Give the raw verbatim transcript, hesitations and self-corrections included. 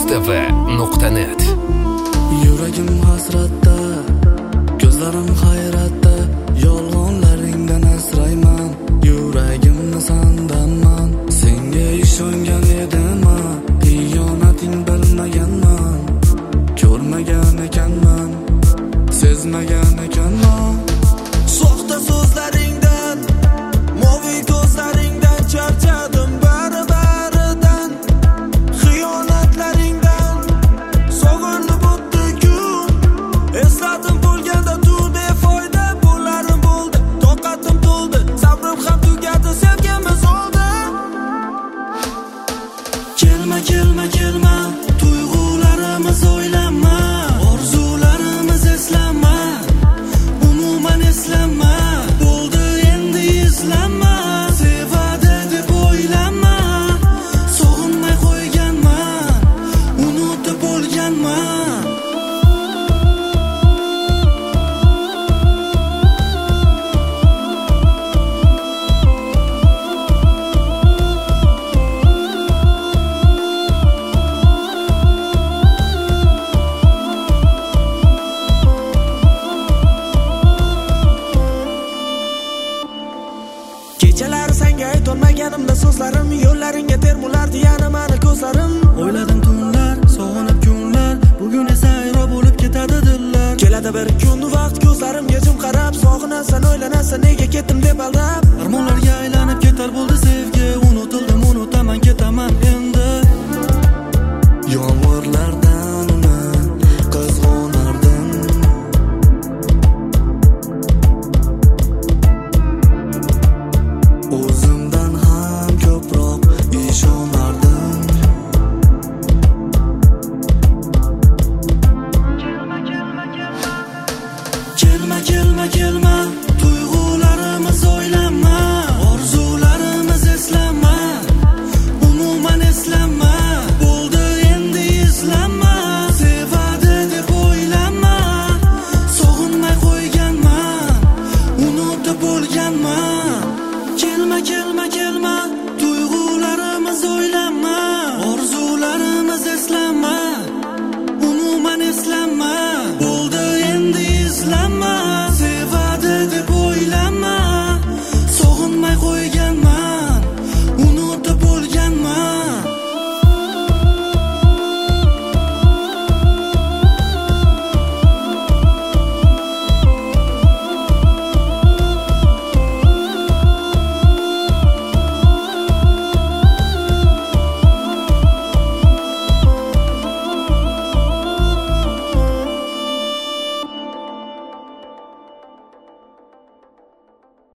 t v nuqta net. Yuragim hasratda, ko'zlarim hayratda, yolg'onlaringdan asrayman. Yuragimni sandanman, senga ishongan edimman, xiyonating bilmaganman, ko'rmagan ekanman, sezmagan ekanman. Soxta so'zlaringdan, moviy ko'zlaringdan charchadim bari-baridan, xiyonatlaringdan sog'inib o'tdi kun. Esladim bo'lganda tu befoyda bo'larim bo'ldi, toqatim to'ldi, sabrim ham tugadi, sevgimiz oldi. Kelma kelma kelma, tuyg'ularimiz o'ylama, orzularimiz eslama, umuman eslama, bo'ldi endi izlama, sevadi deb o'ylama, sog'inmay qo'yganman, unutib bo'lganman. Kechalari senga aytolmaganimda so'zlarim, yo'llaringga termulardi yana mani ko'zlarim. O'yladim tunlar, sog'inib kunlar, bugun esa ayro bo'lib ketadi dillar. Keladi bir kun vaqt ko'zlarimga jim qarab, sog'inasan, o'ylanasan, nega ketdim deb aldab, armonlarga